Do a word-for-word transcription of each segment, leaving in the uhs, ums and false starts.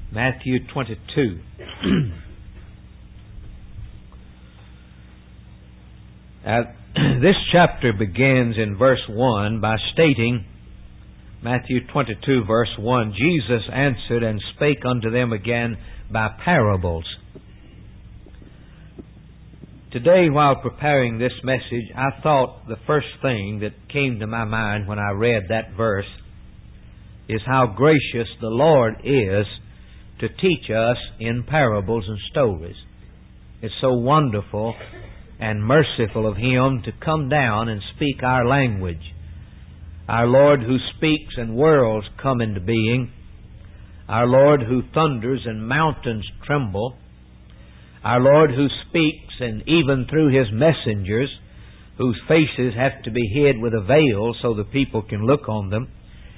Matthew twenty-two. uh, this chapter begins in verse one by stating, Matthew twenty-two, verse one, Jesus answered and spake unto them again by parables. Today, while preparing this message, I thought the first thing that came to my mind when I read that verse is how gracious the Lord is to teach us in parables and stories. It's so wonderful and merciful of Him to come down and speak our language. Our Lord who speaks and worlds come into being. Our Lord who thunders and mountains tremble. Our Lord who speaks and even through His messengers, whose faces have to be hid with a veil so the people can look on them.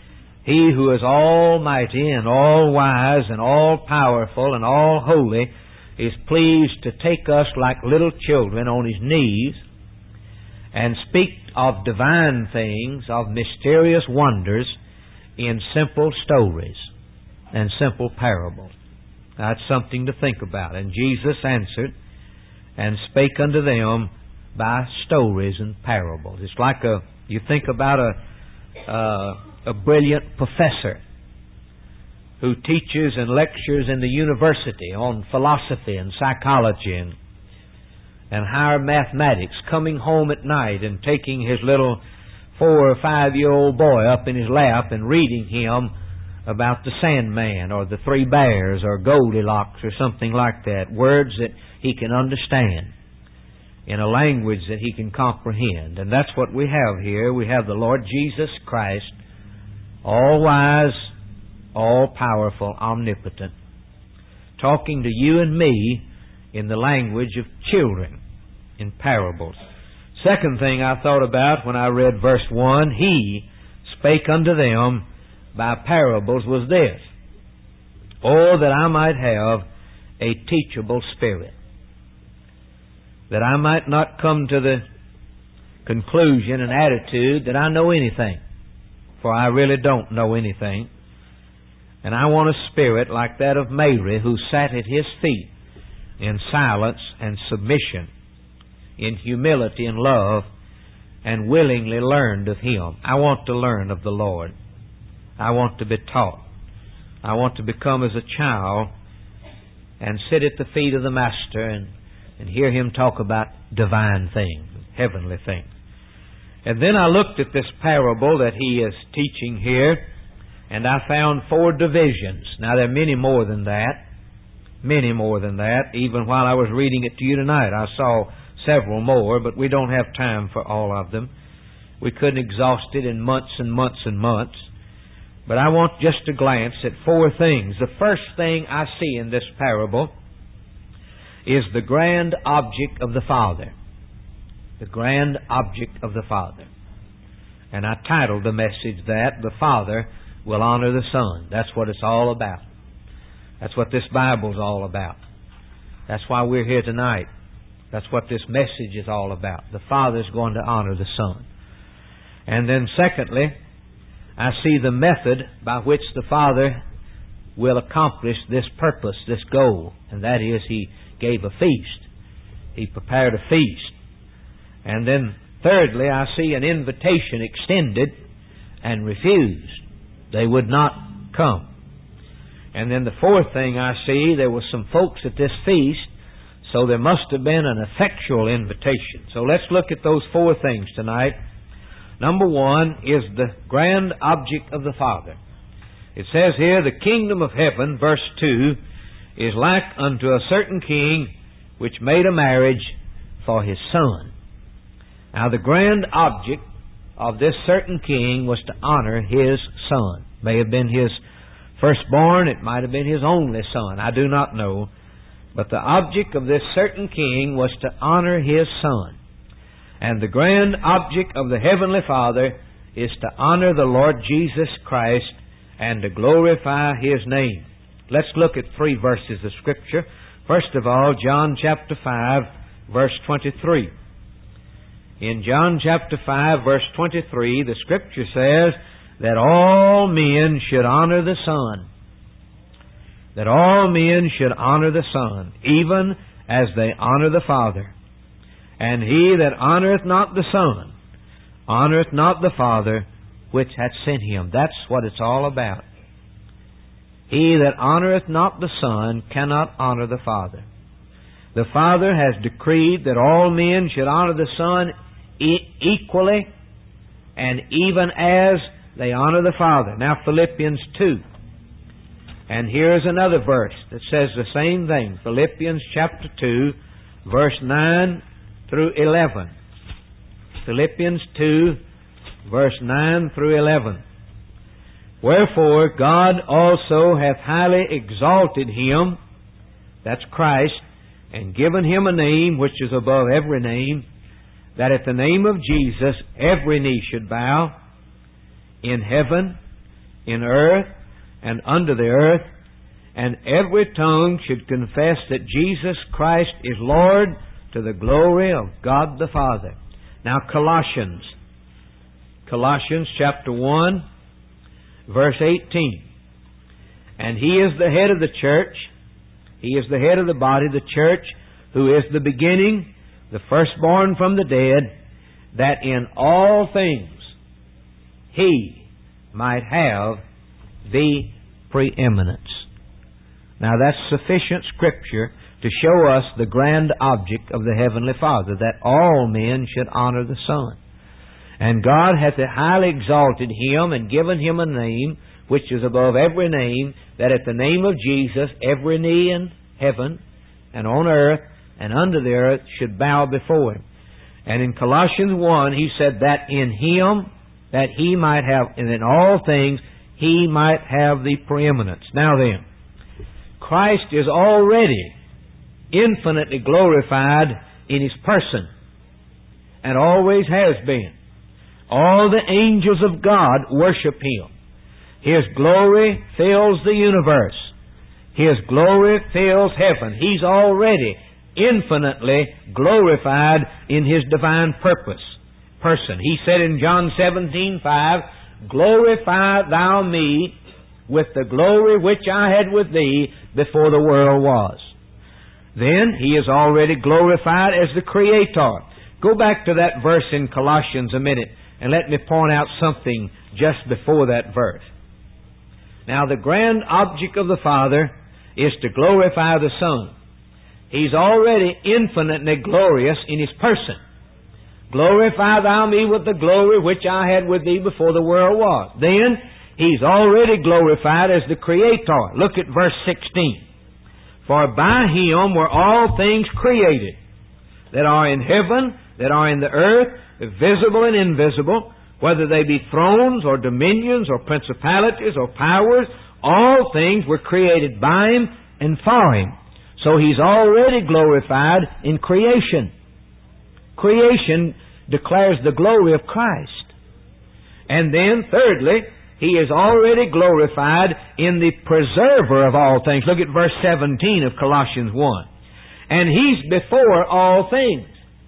He who is almighty and all-wise and all-powerful and all-holy is pleased to take us like little children on His knees and speak of divine things, of mysterious wonders in simple stories and simple parables. That's something to think about. And Jesus answered and spake unto them by stories and parables. It's like a, you think about a, uh, a brilliant professor who teaches and lectures in the university on philosophy and psychology and, and higher mathematics, coming home at night and taking his little four or five year old boy up in his lap and reading him about the Sandman or the Three Bears or Goldilocks or something like that. Words that he can understand in a language that he can comprehend. And that's what we have here. We have the Lord Jesus Christ, all-wise, all-powerful, omnipotent, talking to you and me in the language of children, in parables. Second thing I thought about when I read verse one, He spake unto them by parables, was this: Oh, that I might have a teachable spirit, that I might not come to the conclusion and attitude that I know anything, for I really don't know anything. And I want a spirit like that of Mary, who sat at His feet in silence and submission, in humility and love, and willingly learned of Him. I want to learn of the Lord. I want to be taught. I want to become as a child and sit at the feet of the Master and, and hear Him talk about divine things, heavenly things. And then I looked at this parable that He is teaching here, and I found four divisions. Now, there are many more than that. Many more than that. Even while I was reading it to you tonight, I saw several more, but we don't have time for all of them. We couldn't exhaust it in months and months and months. But I want just to glance at four things. The first thing I see in this parable is the grand object of the Father. The grand object of the Father. And I titled the message that, The Father Will Honor the Son. That's what it's all about. That's what this Bible's all about. That's why we're here tonight. That's what this message is all about. The Father's going to honor the Son. And then secondly, I see the method by which the Father will accomplish this purpose, this goal. And that is, He gave a feast. He prepared a feast. And then thirdly, I see an invitation extended and refused. They would not come. And then the fourth thing I see, there were some folks at this feast, so there must have been an effectual invitation. So let's look at those four things tonight. Number one is the grand object of the Father. It says here, the kingdom of heaven, verse two, is like unto a certain king which made a marriage for his son. Now, the grand object of this certain king was to honor his son. May have been his firstborn, it might have been his only son, I do not know. But the object of this certain king was to honor his son. And the grand object of the Heavenly Father is to honor the Lord Jesus Christ and to glorify His name. Let's look at three verses of Scripture. First of all, John chapter five, verse twenty-three. In John chapter five, verse twenty-three, the Scripture says that all men should honor the Son, that all men should honor the Son, even as they honor the Father. And he that honoreth not the Son, honoreth not the Father which hath sent him. That's what it's all about. He that honoreth not the Son cannot honor the Father. The Father has decreed that all men should honor the Son e- equally and even as they honor the Father. Now Philippians two. And here's another verse that says the same thing. Philippians chapter two, verse nine through eleven. Philippians two, verse nine through eleven. Wherefore God also hath highly exalted Him, that's Christ, and given Him a name which is above every name, that at the name of Jesus every knee should bow, in heaven, in earth, and under the earth, and every tongue should confess that Jesus Christ is Lord, to the glory of God the Father. Now Colossians, Colossians chapter one, verse eighteen. And He is the head of the church, He is the head of the body, the church, who is the beginning, the firstborn from the dead, that in all things He might have the preeminence. Now that's sufficient Scripture to show us the grand object of the Heavenly Father, that all men should honor the Son. And God hath highly exalted Him and given Him a name which is above every name, that at the name of Jesus every knee in heaven and on earth and under the earth should bow before Him. And in Colossians one He said that in Him, that He might have, and in all things He might have the preeminence. Now then, Christ is already infinitely glorified in His person, and always has been. All the angels of God worship Him. His glory fills the universe. His glory fills heaven. He's already infinitely glorified in His divine purpose, person. He said in John seventeen five, glorify Thou me with the glory which I had with Thee before the world was. Then He is already glorified as the Creator. Go back to that verse in Colossians a minute and let me point out something just before that verse. Now the grand object of the Father is to glorify the Son. He's already infinitely glorious in His person. Glorify Thou me with the glory which I had with Thee before the world was. Then He's already glorified as the Creator. Look at verse sixteen. For by Him were all things created, that are in heaven, that are in the earth, visible and invisible, whether they be thrones or dominions or principalities or powers, all things were created by Him and for Him. So He's already glorified in creation. Creation declares the glory of Christ. And then, thirdly, He is already glorified in the preserver of all things. Look at verse seventeen of Colossians one. And He's before all things,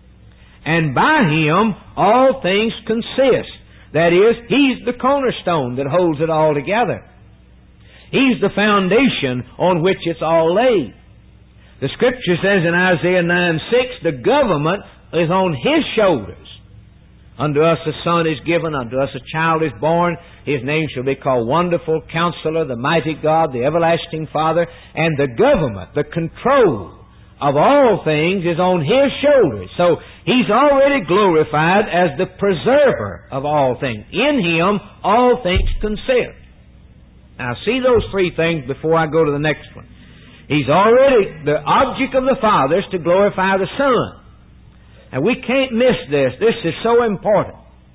and by Him all things consist. That is, He's the cornerstone that holds it all together. He's the foundation on which it's all laid. The Scripture says in Isaiah nine six, the government is on His shoulders. Unto us a son is given, unto us a child is born. His name shall be called Wonderful Counselor, the Mighty God, the Everlasting Father. And the government, the control of all things is on His shoulders. So He's already glorified as the preserver of all things. In Him, all things consist. Now see those three things before I go to the next one. He's already, the object of the Father is to glorify the Son. And we can't miss this. This is so important.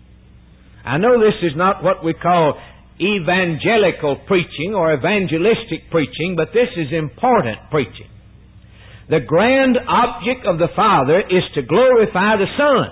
I know this is not what we call evangelical preaching or evangelistic preaching, but this is important preaching. The grand object of the Father is to glorify the Son.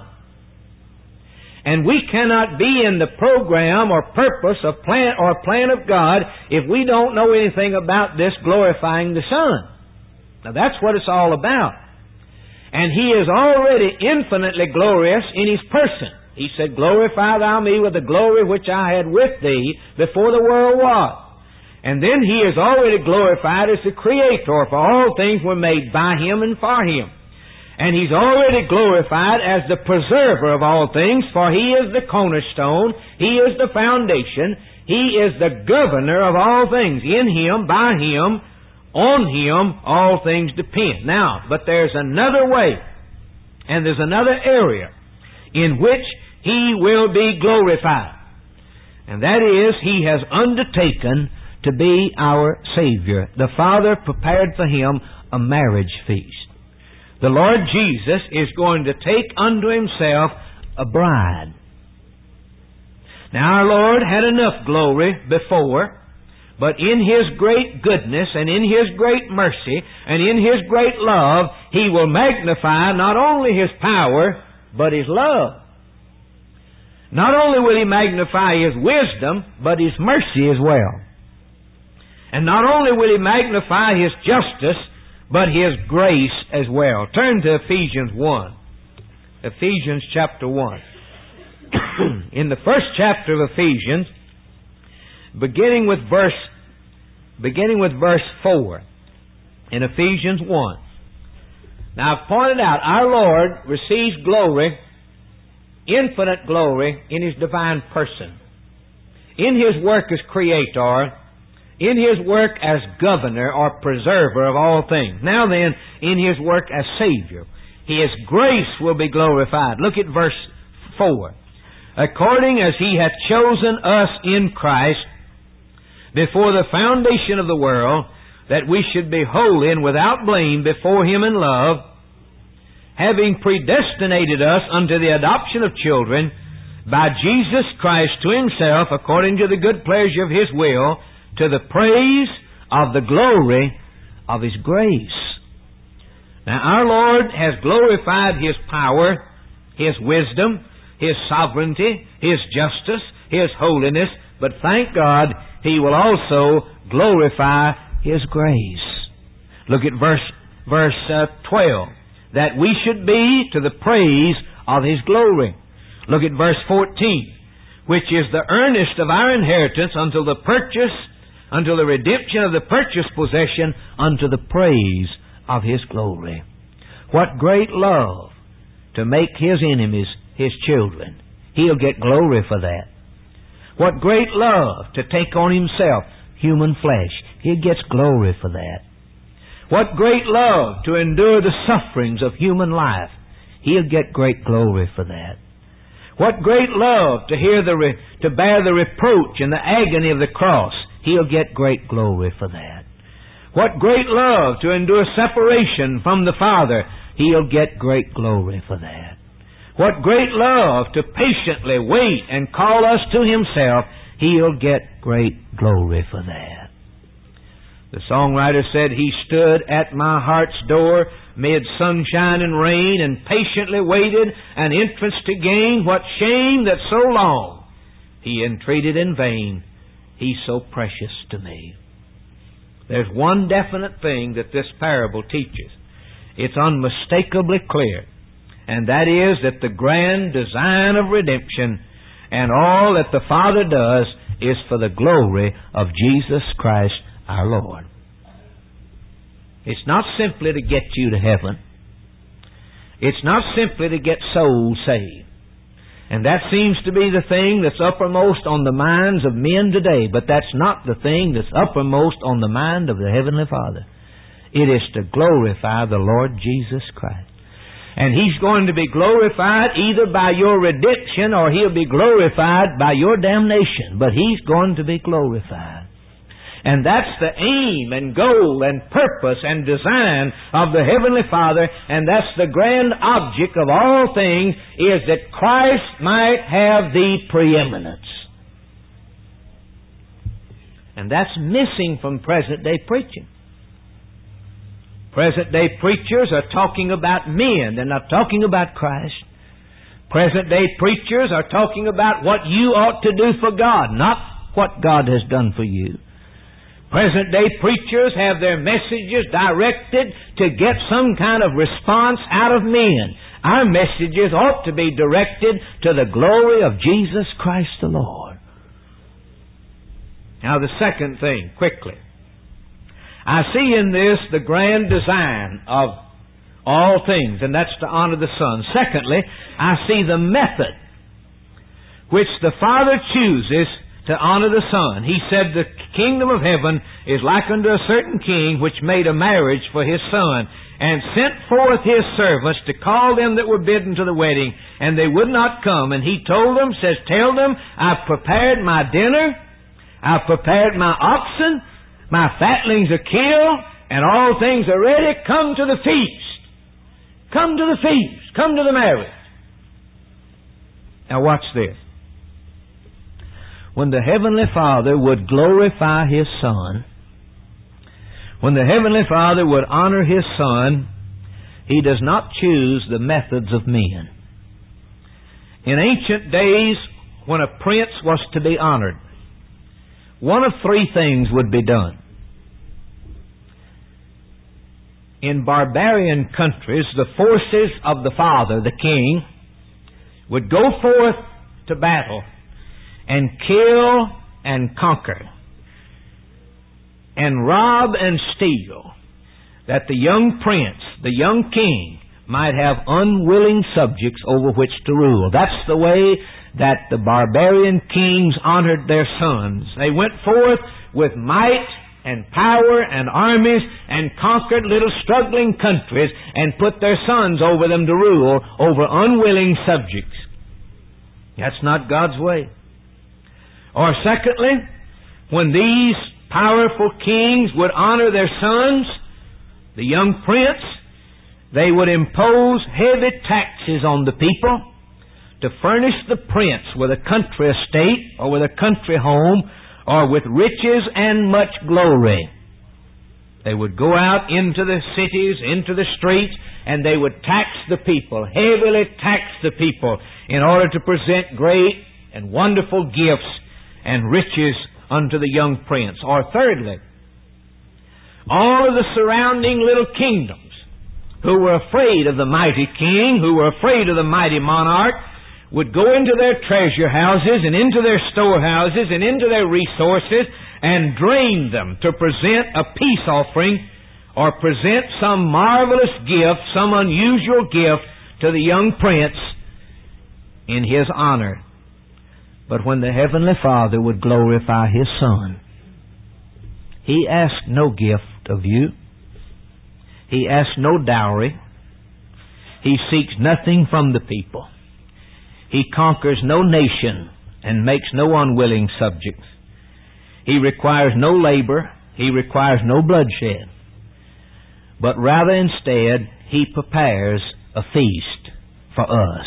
And we cannot be in the program or purpose of plan or plan of God if we don't know anything about this glorifying the Son. Now that's what it's all about. And He is already infinitely glorious in His person. He said, glorify Thou me with the glory which I had with Thee before the world was. And then He is already glorified as the Creator, for all things were made by Him and for Him. And He's already glorified as the preserver of all things, for He is the cornerstone, He is the foundation, He is the governor of all things. In Him, by Him, on Him, all things depend. Now, but there's another way, and there's another area in which He will be glorified. And that is, He has undertaken to be our Savior. The Father prepared for Him a marriage feast. The Lord Jesus is going to take unto Himself a bride. Now our Lord had enough glory before, but in His great goodness and in His great mercy and in His great love, He will magnify not only His power, but His love. Not only will He magnify His wisdom, but His mercy as well. And not only will He magnify His justice, but His grace as well. Turn to Ephesians one. Ephesians chapter one. In the first chapter of Ephesians, beginning with verse beginning with verse four, in Ephesians one. Now I've pointed out, our Lord receives glory, infinite glory, in His divine person. In His work as Creator, in His work as governor or preserver of all things. Now then, in His work as Savior, His grace will be glorified. Look at verse four. According as He hath chosen us in Christ before the foundation of the world, that we should be holy and without blame before Him in love, having predestinated us unto the adoption of children by Jesus Christ to Himself, according to the good pleasure of His will, to the praise of the glory of His grace. Now our Lord has glorified His power, His wisdom, His sovereignty, His justice, His holiness, but thank God, He will also glorify His grace. Look at verse verse uh, twelve. That we should be to the praise of His glory. Look at verse fourteen. Which is the earnest of our inheritance until the purchase, until the redemption of the purchased possession, unto the praise of His glory. What great love to make His enemies His children. He'll get glory for that. What great love to take on Himself human flesh. He gets glory for that. What great love to endure the sufferings of human life. He'll get great glory for that. What great love to hear the re- to bear the reproach and the agony of the cross. He'll get great glory for that. What great love to endure separation from the Father. He'll get great glory for that. What great love to patiently wait and call us to Himself. He'll get great glory for that. The songwriter said, He stood at my heart's door mid sunshine and rain, and patiently waited an entrance to gain. What shame that so long He entreated in vain. He's so precious to me. There's one definite thing that this parable teaches. It's unmistakably clear. And that is that the grand design of redemption and all that the Father does is for the glory of Jesus Christ our Lord. It's not simply to get you to heaven. It's not simply to get souls saved. And that seems to be the thing that's uppermost on the minds of men today. But that's not the thing that's uppermost on the mind of the Heavenly Father. It is to glorify the Lord Jesus Christ. And He's going to be glorified either by your redemption or He'll be glorified by your damnation. But He's going to be glorified. And that's the aim and goal and purpose and design of the Heavenly Father. And that's the grand object of all things, is that Christ might have the preeminence. And that's missing from present-day preaching. Present-day preachers are talking about men. They're not talking about Christ. Present-day preachers are talking about what you ought to do for God, not what God has done for you. Present-day preachers have their messages directed to get some kind of response out of men. Our messages ought to be directed to the glory of Jesus Christ the Lord. Now the second thing, quickly. I see in this the grand design of all things, and that's to honor the Son. Secondly, I see the method which the Father chooses to honor the Son. He said the kingdom of heaven is like unto a certain king which made a marriage for his son, and sent forth his servants to call them that were bidden to the wedding, and they would not come. And he told them, says, tell them, I've prepared my dinner, I've prepared my oxen, my fatlings are killed, and all things are ready. Come to the feast. Come to the feast. Come to the marriage. Now watch this. When the Heavenly Father would glorify His Son, when the Heavenly Father would honor His Son, He does not choose the methods of men. In ancient days, when a prince was to be honored, one of three things would be done. In barbarian countries, the forces of the father, the king, would go forth to battle and kill and conquer and rob and steal, that the young prince, the young king, might have unwilling subjects over which to rule. That's the way that the barbarian kings honored their sons. They went forth with might and power and armies and conquered little struggling countries and put their sons over them to rule over unwilling subjects. That's not God's way. Or secondly, when these powerful kings would honor their sons, the young prince, they would impose heavy taxes on the people to furnish the prince with a country estate or with a country home or with riches and much glory. They would go out into the cities, into the streets, and they would tax the people, heavily tax the people, in order to present great and wonderful gifts and riches unto the young prince. Or thirdly, all of the surrounding little kingdoms who were afraid of the mighty king, who were afraid of the mighty monarch, would go into their treasure houses and into their storehouses and into their resources and drain them to present a peace offering or present some marvelous gift, some unusual gift to the young prince in his honor. But when the Heavenly Father would glorify His Son, He asked no gift of you. He asks no dowry. He seeks nothing from the people. He conquers no nation and makes no unwilling subjects. He requires no labor. He requires no bloodshed. But rather instead, He prepares a feast for us.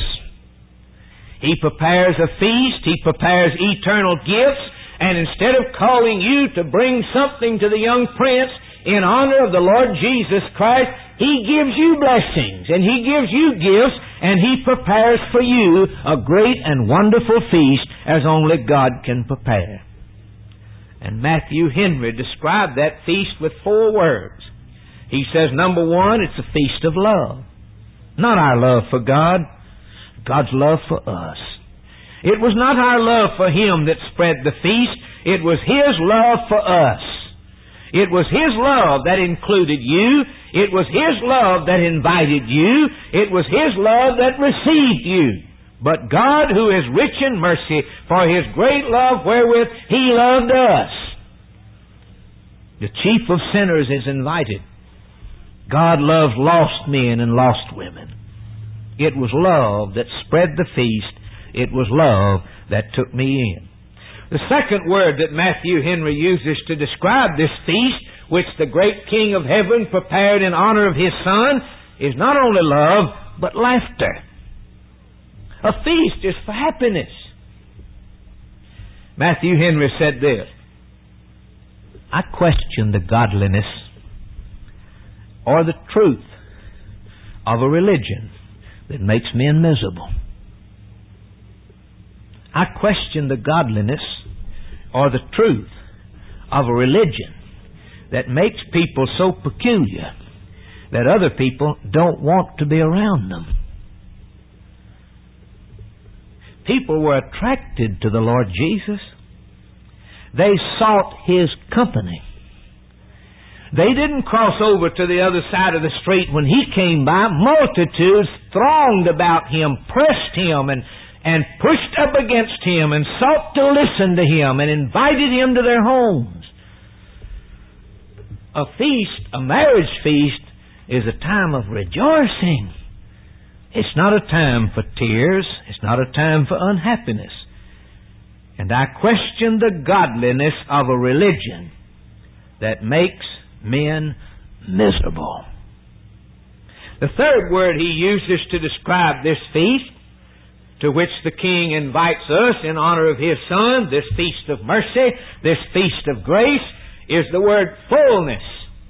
He prepares a feast. He prepares eternal gifts. And instead of calling you to bring something to the young prince in honor of the Lord Jesus Christ, He gives you blessings and He gives you gifts and He prepares for you a great and wonderful feast as only God can prepare. And Matthew Henry described that feast with four words. He says, number one, it's a feast of love. Not our love for God, God's love for us. It was not our love for Him that spread the feast. It was His love for us. It was His love that included you. It was His love that invited you. It was His love that received you. But God, who is rich in mercy, for His great love wherewith He loved us. The chief of sinners is invited. God loves lost men and lost women. It was love that spread the feast. It was love that took me in. The second word that Matthew Henry uses to describe this feast, which the great King of heaven prepared in honor of His Son, is not only love, but laughter. A feast is for happiness. Matthew Henry said this, I question the godliness or the truth of a religion that makes men miserable. I question the godliness or the truth of a religion that makes people so peculiar that other people don't want to be around them. People were attracted to the Lord Jesus. They sought His company. They didn't cross over to the other side of the street when He came by. Multitudes thronged about Him, pressed Him, and, and pushed up against Him, and sought to listen to Him, and invited Him to their homes. A feast, a marriage feast, is a time of rejoicing. It's not a time for tears. It's not a time for unhappiness. And I question the godliness of a religion that makes men miserable. The third word he uses to describe this feast, to which the King invites us in honor of His Son, this feast of mercy, this feast of grace, is the word fullness.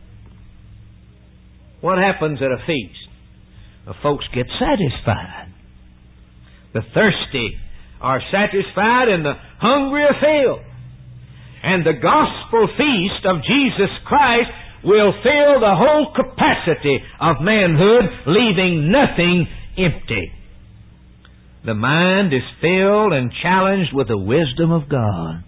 What happens at a feast? The folks get satisfied. The thirsty are satisfied and the hungry are filled. And the gospel feast of Jesus Christ will fill the whole capacity of manhood, leaving nothing empty. The mind is filled and challenged with the wisdom of God.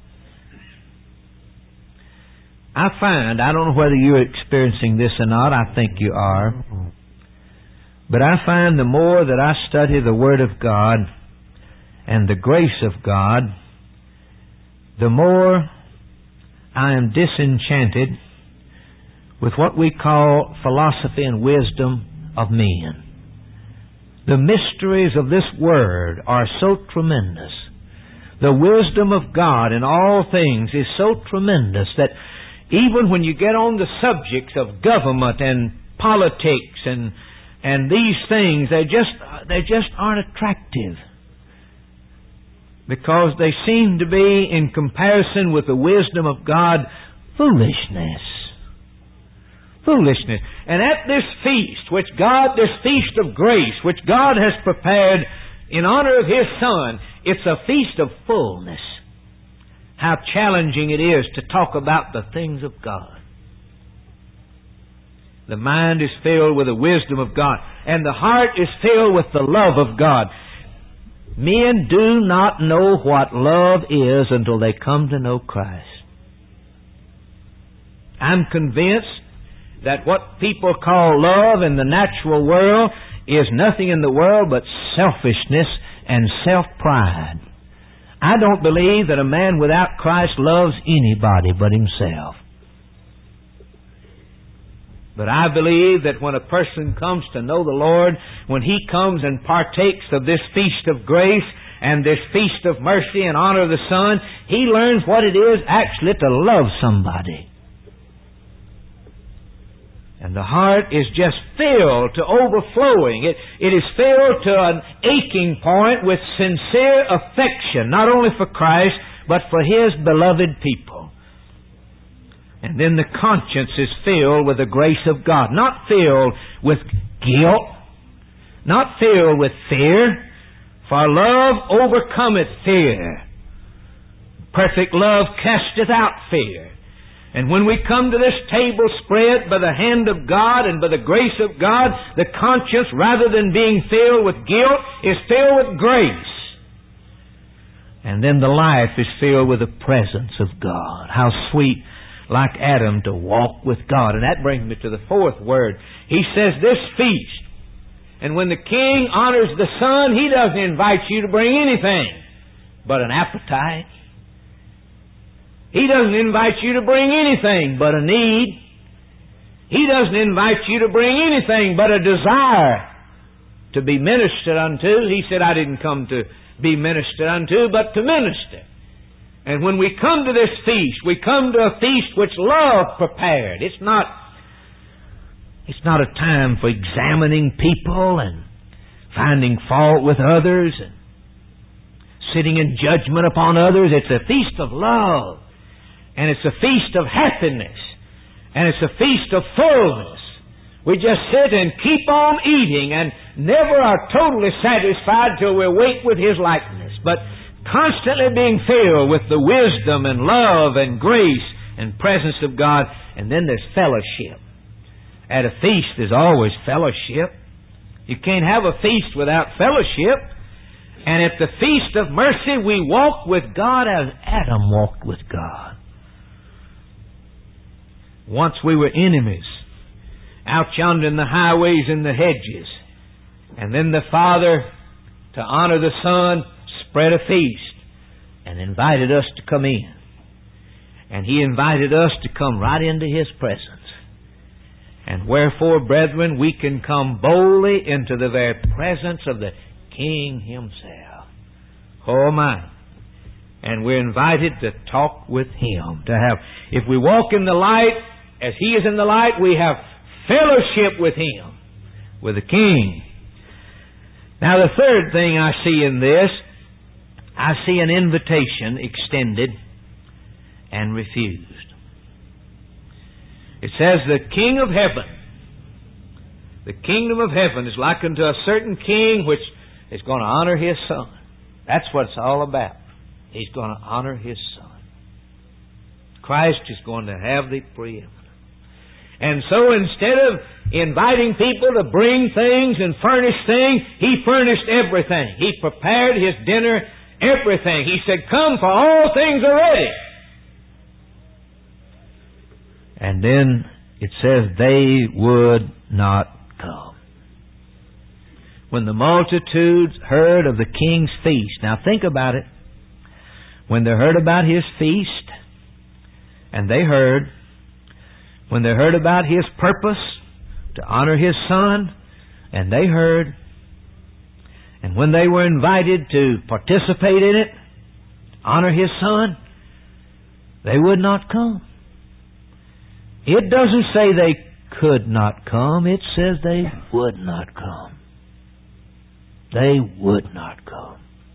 I find, I don't know whether you're experiencing this or not, I think you are, but I find the more that I study the Word of God and the grace of God, the more I am disenchanted with what we call philosophy and wisdom of men. The mysteries of this Word are so tremendous. The wisdom of God in all things is so tremendous that even when you get on the subjects of government and politics and and these things, they just they just aren't attractive, because they seem to be, in comparison with the wisdom of God, foolishness. Foolishness. And at this feast, which God, this feast of grace, which God has prepared in honor of His Son, it's a feast of fullness. How challenging it is to talk about the things of God. The mind is filled with the wisdom of God, and the heart is filled with the love of God. Men do not know what love is until they come to know Christ. I'm convinced that what people call love in the natural world is nothing in the world but selfishness and self-pride. I don't believe that a man without Christ loves anybody but himself. But I believe that when a person comes to know the Lord, when he comes and partakes of this feast of grace and this feast of mercy in honor of the Son, he learns what it is actually to love somebody. And the heart is just filled to overflowing. It, it is filled to an aching point with sincere affection, not only for Christ, but for His beloved people. And then the conscience is filled with the grace of God, not filled with guilt, not filled with fear, for love overcometh fear. Perfect love casteth out fear. And when we come to this table spread by the hand of God and by the grace of God, the conscience, rather than being filled with guilt, is filled with grace. And then the life is filled with the presence of God. How sweet, like Adam, to walk with God. And that brings me to the fourth word. He says this feast. And when the King honors the Son, He doesn't invite you to bring anything but an appetite. He doesn't invite you to bring anything but a need. He doesn't invite you to bring anything but a desire to be ministered unto. He said, I didn't come to be ministered unto, but to minister. And when we come to this feast, we come to a feast which love prepared. It's not, it's not a time for examining people and finding fault with others and sitting in judgment upon others. It's a feast of love. And it's a feast of happiness. And it's a feast of fullness. We just sit and keep on eating and never are totally satisfied till we wake with His likeness. But constantly being filled with the wisdom and love and grace and presence of God. And then there's fellowship. At a feast there's always fellowship. You can't have a feast without fellowship. And at the feast of mercy we walk with God as Adam walked with God. Once we were enemies, out yonder in the highways and the hedges. And then the Father, to honor the Son, spread a feast and invited us to come in. And He invited us to come right into His presence. And wherefore, brethren, we can come boldly into the very presence of the King Himself. Oh my. And we're invited to talk with Him. To have, if we walk in the light, as He is in the light, we have fellowship with Him, with the King. Now the third thing I see in this, I see an invitation extended and refused. It says the King of heaven, the kingdom of heaven is likened to a certain king which is going to honor his son. That's what it's all about. He's going to honor His Son. Christ is going to have the preeminence. And so instead of inviting people to bring things and furnish things, He furnished everything. He prepared His dinner, everything. He said, "Come, for all things are ready." And then it says they would not come. When the multitudes heard of the King's feast. Now think about it. When they heard about His feast, and they heard, when they heard about His purpose to honor His Son, and they heard, and when they were invited to participate in it, honor His Son, they would not come. It doesn't say they could not come. It says they would not come. They would not come.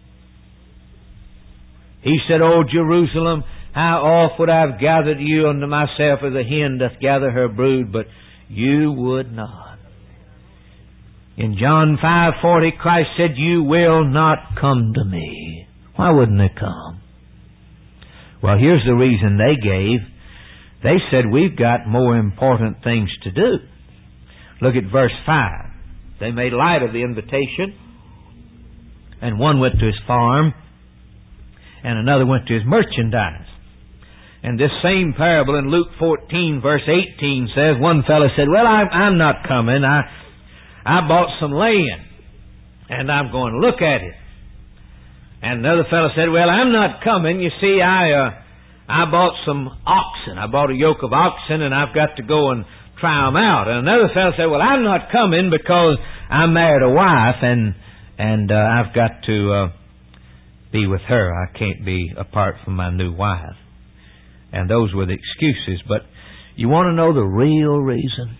He said, "O Jerusalem, how oft would I have gathered you unto myself as a hen doth gather her brood, but you would not." In John five forty, Christ said, "You will not come to me." Why wouldn't they come? Well, here's the reason they gave. They said, "We've got more important things to do." Look at verse five. They made light of the invitation, and one went to his farm, and another went to his merchandise. And this same parable in Luke fourteen, verse eighteen says, one fellow said, "Well, I'm, I'm not coming. I, I bought some land, and I'm going to look at it." And another fellow said, "Well, I'm not coming. You see, I, uh, I bought some oxen. I bought a yoke of oxen, and I've got to go and try them out." And another fellow said, "Well, I'm not coming because I married a wife, and, and uh, I've got to uh, be with her. I can't be apart from my new wife." And those were the excuses. But you want to know the real reason?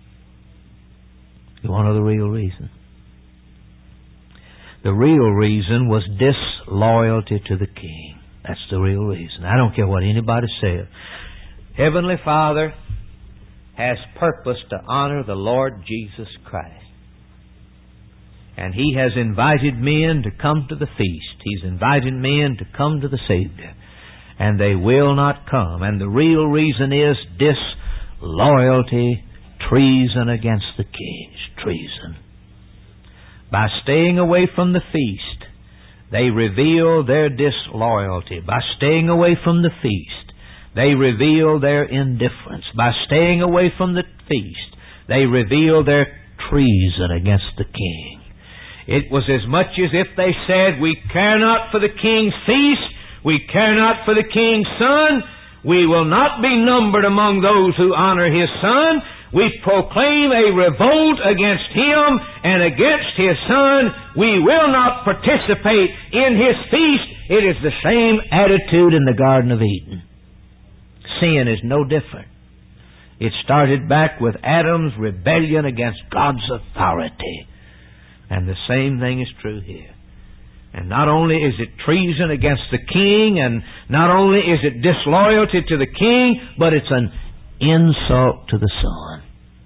You want to know the real reason? The real reason was disloyalty to the King. That's the real reason. I don't care what anybody says. Heavenly Father has purpose to honor the Lord Jesus Christ. And He has invited men to come to the feast. He's invited men to come to the Savior. And they will not come. And the real reason is disloyalty, treason against the King. Treason. By staying away from the feast, they reveal their disloyalty. By staying away from the feast, they reveal their indifference. By staying away from the feast, they reveal their treason against the King. It was as much as if they said, "We care not for the King's feast. We care not for the King's Son. We will not be numbered among those who honor His Son. We proclaim a revolt against Him and against His Son. We will not participate in His feast." It is the same attitude in the Garden of Eden. Sin is no different. It started back with Adam's rebellion against God's authority. And the same thing is true here. And not only is it treason against the King, and not only is it disloyalty to the King, but it's an insult to the Son.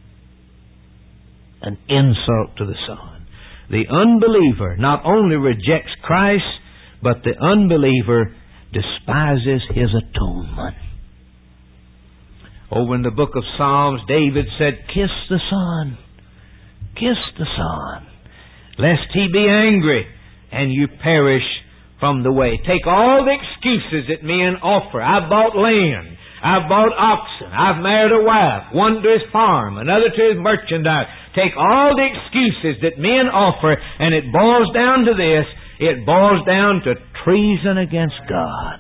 An insult to the Son. The unbeliever not only rejects Christ, but the unbeliever despises His atonement. Over in the book of Psalms, David said, "Kiss the Son, kiss the Son, lest He be angry and you perish from the way." Take all the excuses that men offer. I bought land. I've bought oxen. I've married a wife. One to his farm, another to his merchandise. Take all the excuses that men offer, and it boils down to this. It boils down to treason against God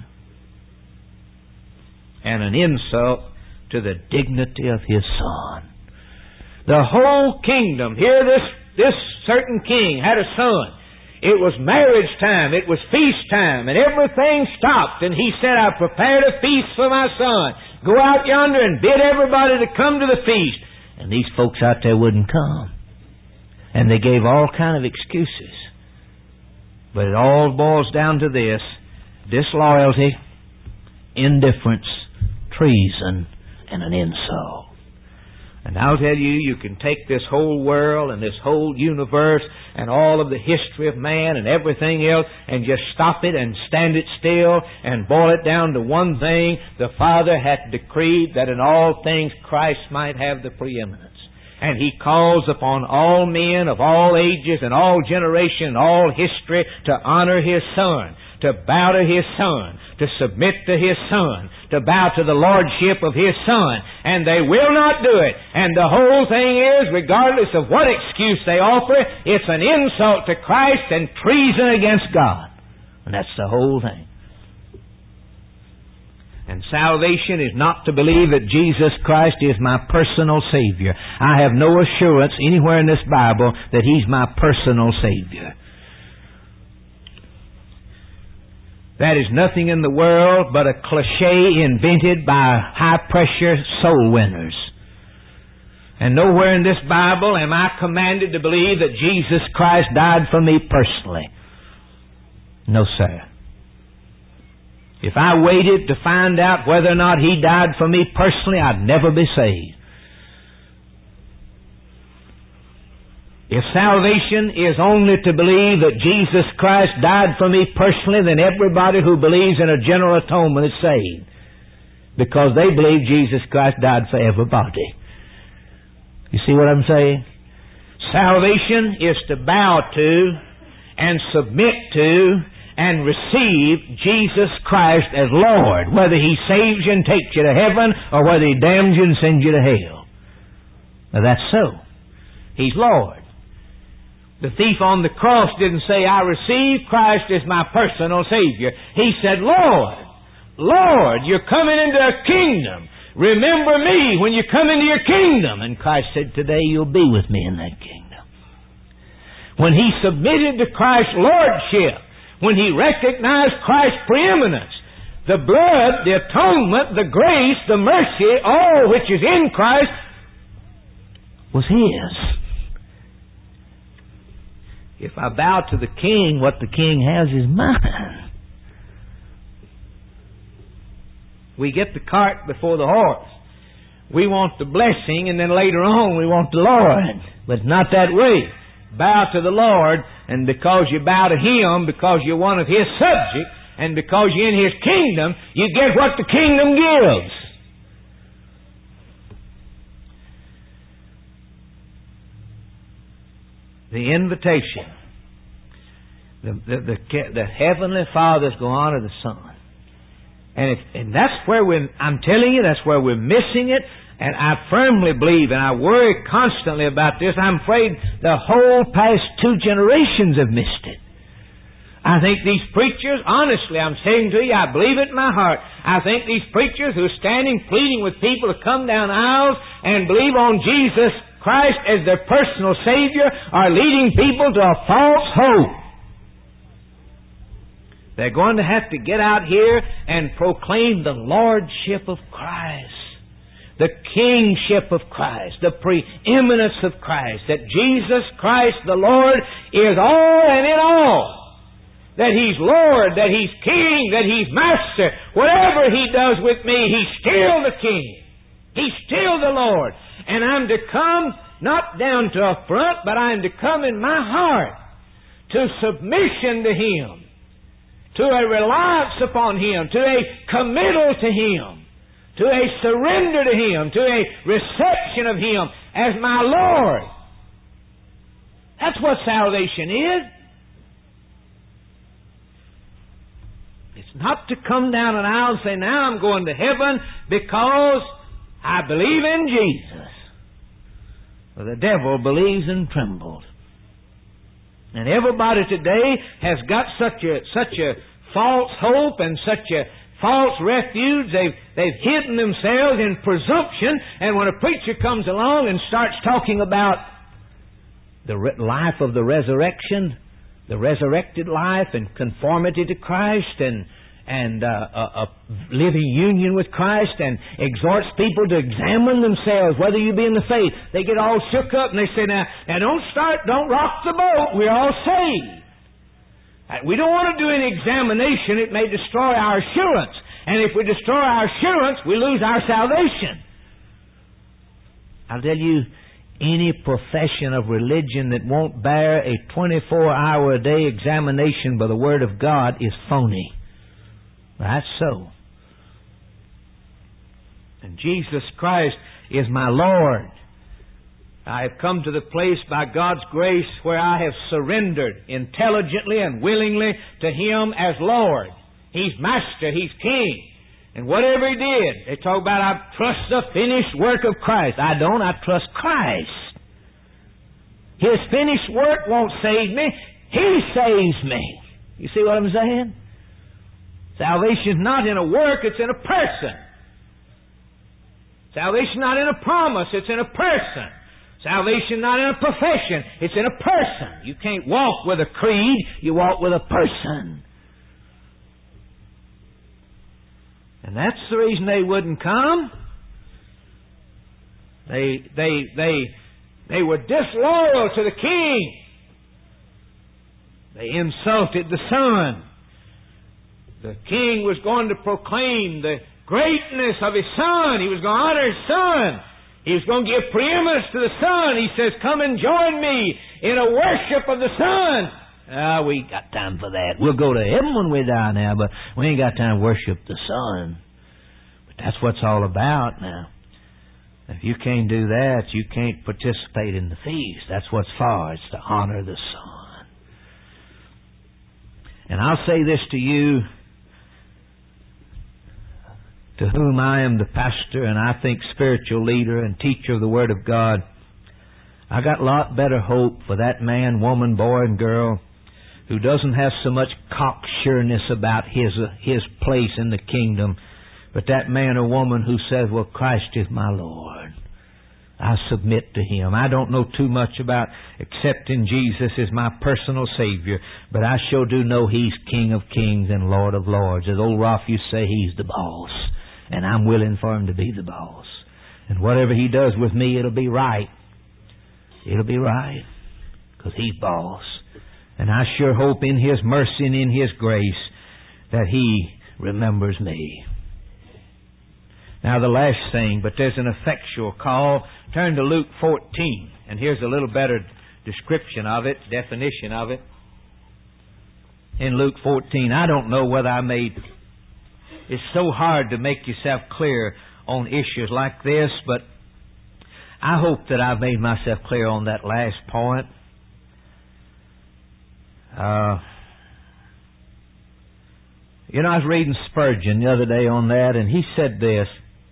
and an insult to the dignity of His Son. The whole kingdom, here this, this certain king had a son. It was marriage time. It was feast time. And everything stopped. And he said, I've prepared a feast for my son. Go out yonder and bid everybody to come to the feast. And these folks out there wouldn't come. And they gave all kind of excuses. But it all boils down to this: disloyalty, indifference, treason, and an insult. And I'll tell you, you can take this whole world and this whole universe and all of the history of man and everything else and just stop it and stand it still and boil it down to one thing. The Father hath decreed that in all things Christ might have the preeminence. And He calls upon all men of all ages and all generations and all history to honor His Son, to bow to His Son, to submit to His Son, to bow to the Lordship of His Son. And they will not do it. And the whole thing is, regardless of what excuse they offer, it's an insult to Christ and treason against God. And that's the whole thing. And salvation is not to believe that Jesus Christ is my personal Savior. I have no assurance anywhere in this Bible that He's my personal Savior. That is nothing in the world but a cliche invented by high-pressure soul winners. And nowhere in this Bible am I commanded to believe that Jesus Christ died for me personally. No, sir. If I waited to find out whether or not He died for me personally, I'd never be saved. If salvation is only to believe that Jesus Christ died for me personally, then everybody who believes in a general atonement is saved. Because they believe Jesus Christ died for everybody. You see what I'm saying? Salvation is to bow to and submit to and receive Jesus Christ as Lord, whether He saves you and takes you to heaven or whether He damns you and sends you to hell. Now that's so. He's Lord. The thief on the cross didn't say, I receive Christ as my personal Savior. He said, Lord, Lord, you're coming into a kingdom. Remember me when you come into your kingdom. And Christ said, today you'll be with me in that kingdom. When he submitted to Christ's Lordship, when he recognized Christ's preeminence, the blood, the atonement, the grace, the mercy, all which is in Christ was His. If I bow to the King, what the King has is mine. We get the cart before the horse. We want the blessing, and then later on we want the Lord. But it's not that way. Bow to the Lord, and because you bow to Him, because you're one of His subjects, and because you're in His kingdom, you get what the kingdom gives. The invitation. The, the, the, the Heavenly Father's going to honor the Son. And, if, and that's where we're, I'm telling you, that's where we're missing it. And I firmly believe, and I worry constantly about this, I'm afraid the whole past two generations have missed it. I think these preachers, honestly, I'm saying to you, I believe it in my heart, I think these preachers who are standing pleading with people to come down aisles and believe on Jesus Christ as their personal Savior are leading people to a false hope. They're going to have to get out here and proclaim the Lordship of Christ, the Kingship of Christ, the preeminence of Christ, that Jesus Christ the Lord is all and in all. That He's Lord, that He's King, that He's Master. Whatever He does with me, He's still the King. He's still the Lord. And I'm to come, not down to a front, but I'm to come in my heart to submission to Him, to a reliance upon Him, to a committal to Him, to a surrender to Him, to a reception of Him as my Lord. That's what salvation is. It's not to come down an aisle and say, now I'm going to heaven because I believe in Jesus. For the devil believes and trembles. And everybody today has got such a such a false hope and such a false refuge. They've, they've hidden themselves in presumption. And when a preacher comes along and starts talking about the re- life of the resurrection, the resurrected life and conformity to Christ and and uh, a, a living union with Christ, and exhorts people to examine themselves, whether you be in the faith, they get all shook up and they say, now, now don't start, don't rock the boat. We're all saved. We don't want to do any examination. It may destroy our assurance. And if we destroy our assurance, we lose our salvation. I'll tell you, any profession of religion that won't bear a twenty-four hour a day examination by the Word of God is phony. That's so. And Jesus Christ is my Lord. I have come to the place by God's grace where I have surrendered intelligently and willingly to Him as Lord. He's Master. He's King. And whatever He did, they talk about, I trust the finished work of Christ. I don't. I trust Christ. His finished work won't save me. He saves me. You see what I'm saying? Salvation is not in a work, it's in a person. Salvation is not in a promise, it's in a person. Salvation is not in a profession, it's in a person. You can't walk with a creed, you walk with a person. And that's the reason they wouldn't come. They they they they were disloyal to the King. They insulted the Son. The King was going to proclaim the greatness of His Son. He was going to honor His Son. He was going to give preeminence to the Son. He says, come and join me in a worship of the Son. Ah, we ain't got time for that. We'll go to heaven when we die now, but we ain't got time to worship the Son. But that's what it's all about now. If you can't do that, you can't participate in the feast. That's what it's for. It's to honor the Son. And I'll say this to you, to whom I am the pastor and I think spiritual leader and teacher of the Word of God. I got a lot better hope for that man, woman, boy, and girl who doesn't have so much cocksureness about his uh, his place in the kingdom, but that man or woman who says, well, Christ is my Lord. I submit to Him. I don't know too much about accepting Jesus as my personal Savior, but I sure do know He's King of Kings and Lord of Lords. As old Rolf used to say, He's the boss. And I'm willing for Him to be the boss. And whatever He does with me, it'll be right. It'll be right. Because He's boss. And I sure hope in His mercy and in His grace that He remembers me. Now the last thing, but there's an effectual call. Turn to Luke fourteen. And here's a little better description of it, definition of it. In Luke fourteen, I don't know whether I made... It's so hard to make yourself clear on issues like this, but I hope that I've made myself clear on that last point. Uh, you know, I was reading Spurgeon the other day on that, and he said this.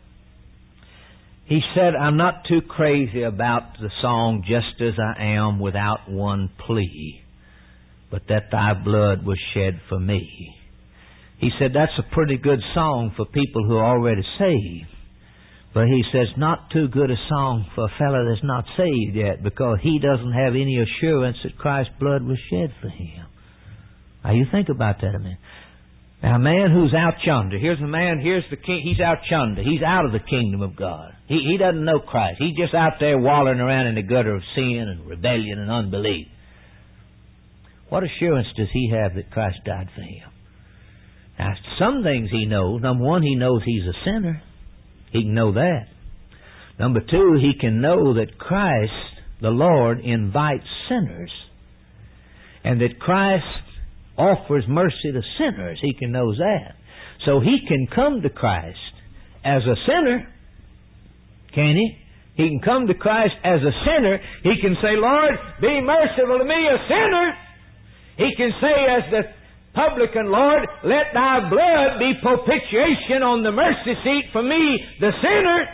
He said, I'm not too crazy about the song, Just As I Am, Without One Plea, but that Thy blood was shed for me. He said that's a pretty good song for people who are already saved. But he says not too good a song for a fellow that's not saved yet, because he doesn't have any assurance that Christ's blood was shed for him. Now you think about that a minute. Now a man who's out yonder, here's a man, here's the king, he's out yonder. He's out of the kingdom of God. He, he doesn't know Christ. He's just out there wallowing around in the gutter of sin and rebellion and unbelief. What assurance does he have that Christ died for him? Now, some things he knows. Number one, he knows he's a sinner. He can know that. Number two, he can know that Christ, the Lord, invites sinners. And that Christ offers mercy to sinners. He can know that. So he can come to Christ as a sinner. Can he? He can come to Christ as a sinner. He can say, Lord, be merciful to me, a sinner. He can say, as the publican, Lord, let thy blood be propitiation on the mercy seat for me, the sinner.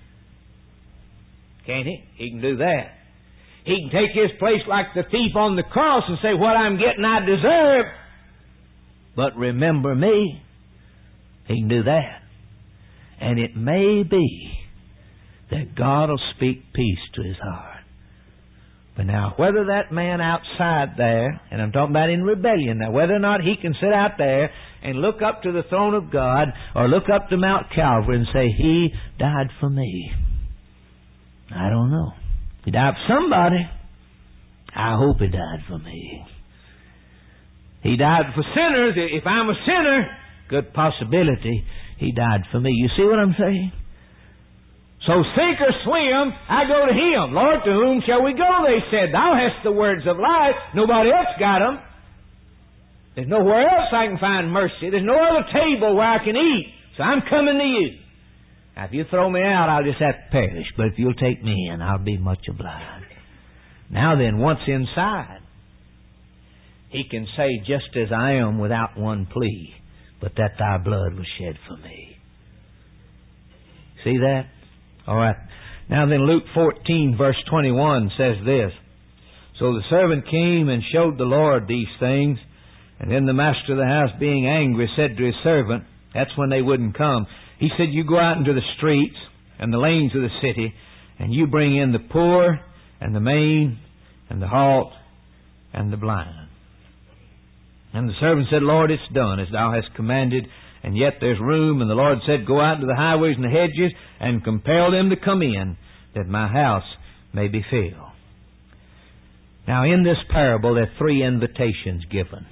Can't he? He can do that. He can take his place like the thief on the cross and say, what I'm getting I deserve. But remember me. He can do that. And it may be that God will speak peace to his heart. But now, whether that man outside there, and I'm talking about in rebellion now, whether or not he can sit out there and look up to the throne of God or look up to Mount Calvary and say, he died for me. I don't know. He died for somebody. I hope he died for me. He died for sinners. If I'm a sinner, good possibility he died for me. You see what I'm saying? So sink or swim, I go to him. Lord, to whom shall we go? They said, thou hast the words of life. Nobody else got them. There's nowhere else I can find mercy. There's no other table where I can eat. So I'm coming to you. Now, if you throw me out, I'll just have to perish. But if you'll take me in, I'll be much obliged. Now then, once inside, he can say, just as I am without one plea, but that thy blood was shed for me. See that? All right. Now then, Luke fourteen, verse twenty-one says this. So the servant came and showed the Lord these things. And then the master of the house, being angry, said to his servant, that's when they wouldn't come, he said, you go out into the streets and the lanes of the city, and you bring in the poor and the maimed and the halt and the blind. And the servant said, Lord, it's done as thou hast commanded, and yet there's room. And the Lord said, go out into the highways and the hedges and compel them to come in, that my house may be filled. Now in this parable there are three invitations given.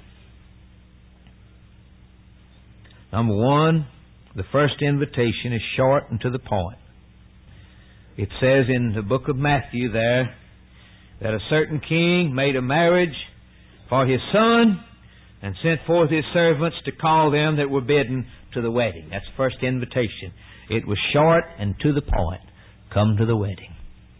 Number one, the first invitation is short and to the point. It says in the book of Matthew there that a certain king made a marriage for his son and sent forth his servants to call them that were bidden to the wedding. That's the first invitation. It was short and to the point. Come to the wedding.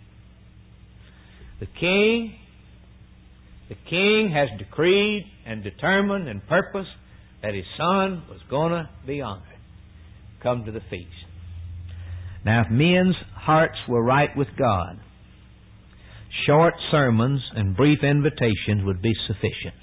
The king, the king has decreed and determined and purposed that his son was going to be honored. Come to the feast. Now, if men's hearts were right with God, short sermons and brief invitations would be sufficient.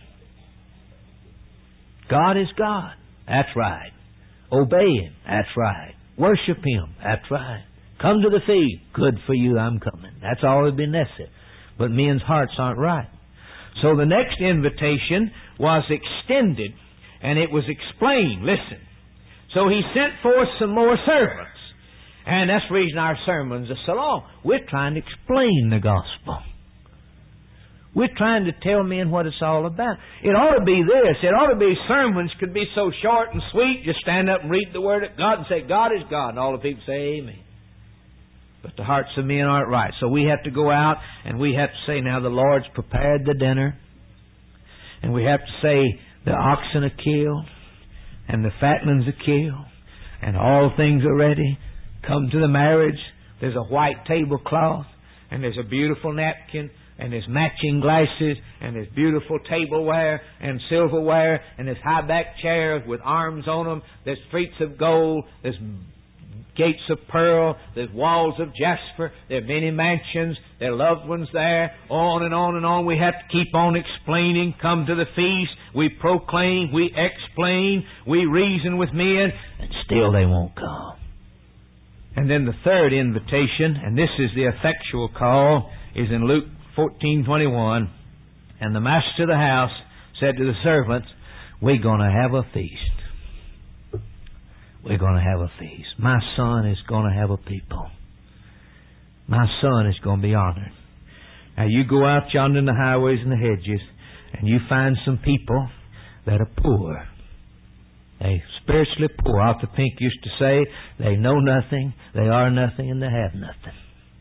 God is God. That's right. Obey Him. That's right. Worship Him. That's right. Come to the feast. Good for you, I'm coming. That's all that would be necessary. But men's hearts aren't right. So the next invitation was extended, and it was explained. Listen. So He sent forth some more servants. And that's the reason our sermons are so long. We're trying to explain the gospel. We're trying to tell men what it's all about. It ought to be this. It ought to be sermons could be so short and sweet. Just stand up and read the Word of God and say, God is God. And all the people say, Amen. But the hearts of men aren't right. So we have to go out and we have to say, now the Lord's prepared the dinner. And we have to say, the oxen are killed. And the fatlings are killed. And all things are ready. Come to the marriage. There's a white tablecloth. And there's a beautiful napkin. And there's matching glasses, and there's beautiful tableware and silverware, and there's high-back chairs with arms on them. There's streets of gold. There's gates of pearl. There's walls of jasper. There are many mansions. There are loved ones there. On and on and on. We have to keep on explaining. Come to the feast. We proclaim. We explain. We reason with men, and still they won't come. And then the third invitation, and this is the effectual call, is in Luke fourteen twenty-one, and the master of the house said to the servants, we're going to have a feast. We're going to have a feast. My son is going to have a people. My son is going to be honored. Now you go out yonder in the highways and the hedges, and you find some people that are poor. They spiritually poor. Arthur Pink used to say, they know nothing, they are nothing, and they have nothing.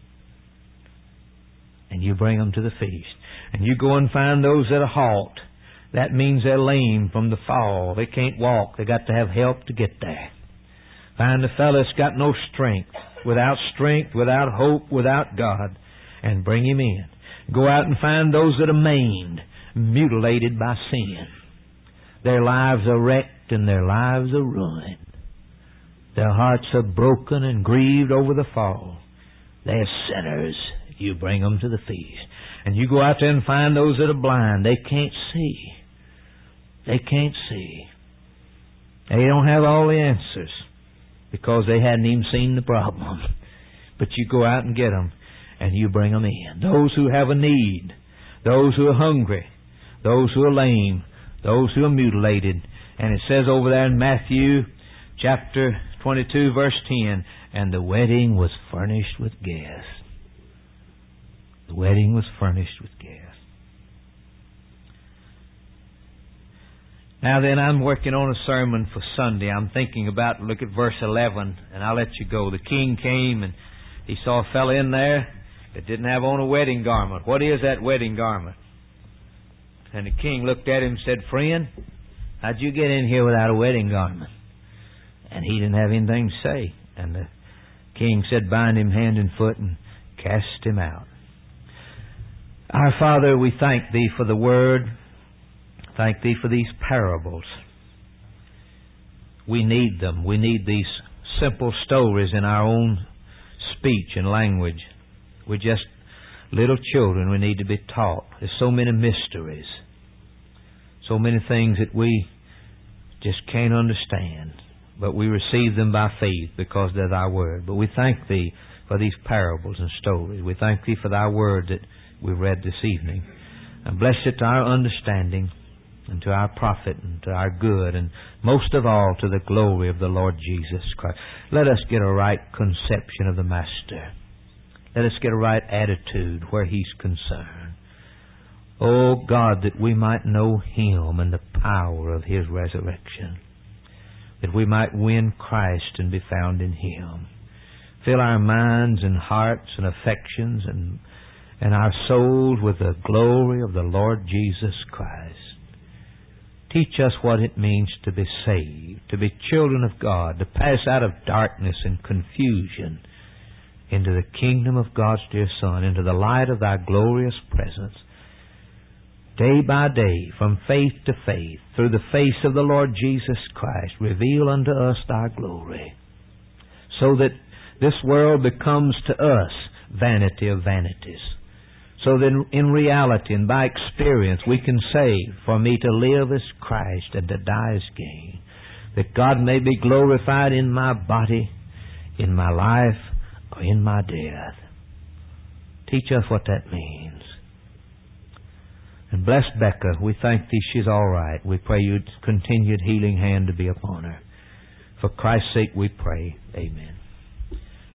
And you bring them to the feast. And you go and find those that are halt. That means they're lame from the fall. They can't walk. They got to have help to get there. Find a fellow that's got no strength. Without strength, without hope, without God. And bring him in. Go out and find those that are maimed, mutilated by sin. Their lives are wrecked and their lives are ruined. Their hearts are broken and grieved over the fall. They're sinners. You bring them to the feast. And you go out there and find those that are blind. They can't see. They can't see. They don't have all the answers because they hadn't even seen the problem. But you go out and get them and you bring them in. Those who have a need. Those who are hungry. Those who are lame. Those who are mutilated. And it says over there in Matthew chapter twenty-two verse ten, and the wedding was furnished with guests. The wedding was furnished with guests. Now then, I'm working on a sermon for Sunday. I'm thinking about, look at verse eleven, and I'll let you go. The king came and he saw a fellow in there that didn't have on a wedding garment. What is that wedding garment? And the king looked at him and said, friend, how'd you get in here without a wedding garment? And he didn't have anything to say. And the king said, bind him hand and foot and cast him out. Our Father, we thank Thee for the Word. Thank Thee for these parables. We need them. We need these simple stories in our own speech and language. We're just little children. We need to be taught. There's so many mysteries. So many things that we just can't understand. But we receive them by faith because they're Thy Word. But we thank Thee for these parables and stories. We thank Thee for Thy Word that we read this evening. And bless it to our understanding and to our profit and to our good, and most of all to the glory of the Lord Jesus Christ. Let us get a right conception of the Master. Let us get a right attitude where He's concerned. Oh God, that we might know Him and the power of His resurrection. That we might win Christ and be found in Him. Fill our minds and hearts and affections and and our souls with the glory of the Lord Jesus Christ. Teach us what it means to be saved, to be children of God, to pass out of darkness and confusion into the kingdom of God's dear Son, into the light of Thy glorious presence. Day by day, from faith to faith, through the face of the Lord Jesus Christ, reveal unto us Thy glory, so that this world becomes to us vanity of vanities. So that in reality and by experience we can say, for me to live is Christ and to die is gain. That God may be glorified in my body, in my life, or in my death. Teach us what that means. And bless Becca. We thank Thee she's all right. We pray You'd continued healing hand to be upon her. For Christ's sake we pray. Amen.